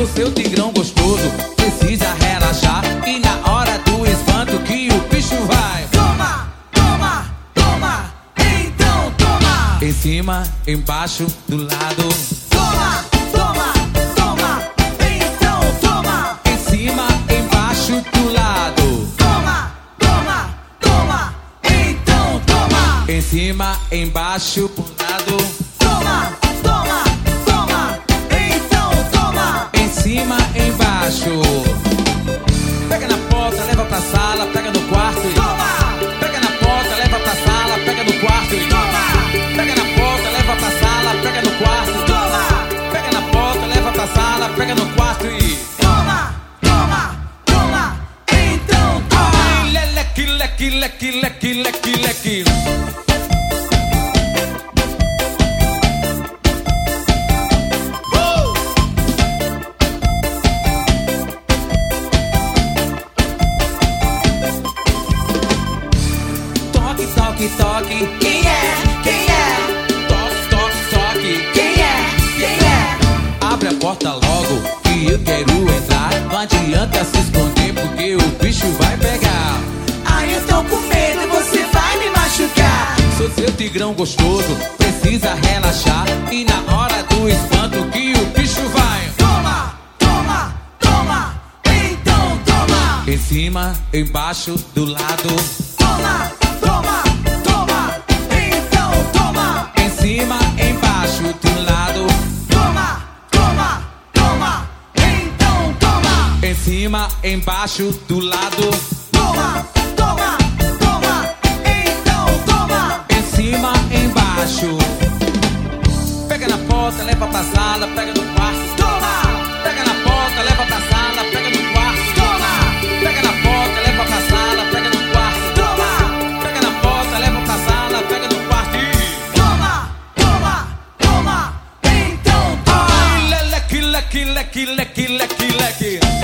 Sou seu tigrão gostoso, precisa relaxar. E na hora do espanto que o bicho vai. Toma, toma, toma, então toma. Em cima, embaixo, do lado. Toma, toma, toma, então toma. Em cima, embaixo, do lado. Toma, toma, toma, então toma. Em cima, embaixo, pro lado. Toma, toma, toma, então toma. Em cima, embaixo. Pega na porta, leva pra sala, pega no quarto e Toma, pega na porta, leva pra sala, pega no quarto e toma, pega na porta, leva pra sala, pega no quarto. toma, Pega na porta, leva pra sala, pega no quarto e toma, toma, toma, então toma. ai, leque, leque, leque, leque, leque, leque. Toque, toque, toque. Quem é? Quem é? Toque, toque, toque. Quem é? Quem é? Abre a porta logo que eu quero entrar. Não adianta se esconder porque o bicho vai pegar. Ai, eu tô com medo, você vai me machucar. Sou seu tigrão gostoso, precisa relaxar. E na hora do espanto que o bicho vai. Toma, toma, toma, então toma. Em cima, embaixo, do lado. Toma, toma, toma, então toma. Em cima, embaixo, do lado. Toma, toma, toma, então toma. Em cima, embaixo, do lado. Toma, toma, toma, então toma. Em cima, embaixo. Pega na porta, leva pra sala, pega no quarto. Toma, Pega na porta, leva pra sala, pega no quarto. toma, Pega na porta, leva pra sala, pega no quarto. toma, Pega na porta, leva pra sala, pega no quarto e toma, toma, toma, então toma. ai, leque, leque, leque, leque, leque, leque.